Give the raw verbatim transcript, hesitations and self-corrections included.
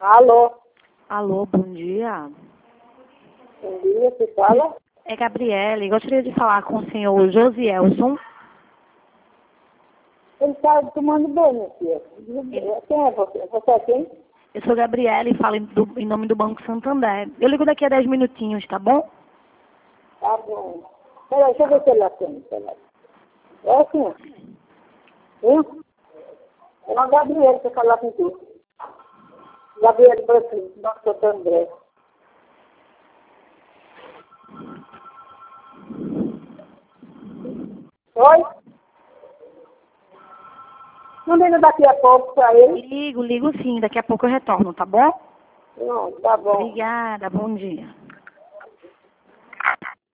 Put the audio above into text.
Alô? Alô, bom dia. Bom dia, você fala? É Gabriele. Gostaria de falar com o senhor Josielson. Ele está tomando banho, minha filha. Quem é você? Você é quem? Eu sou Gabriele e falo em, do- em nome do Banco Santander. Eu ligo daqui a dez minutinhos, tá bom? Tá bom. Peraí, deixa eu ver se ele atende. Peraí. É assim. Hein? É uma Gabriele que falar contigo. Gabriele Brasil, Banco Santander. Oi? Não liga daqui a pouco para ele? Ligo, ligo sim. Daqui a pouco eu retorno, tá bom? Não, tá bom. Obrigada, bom dia.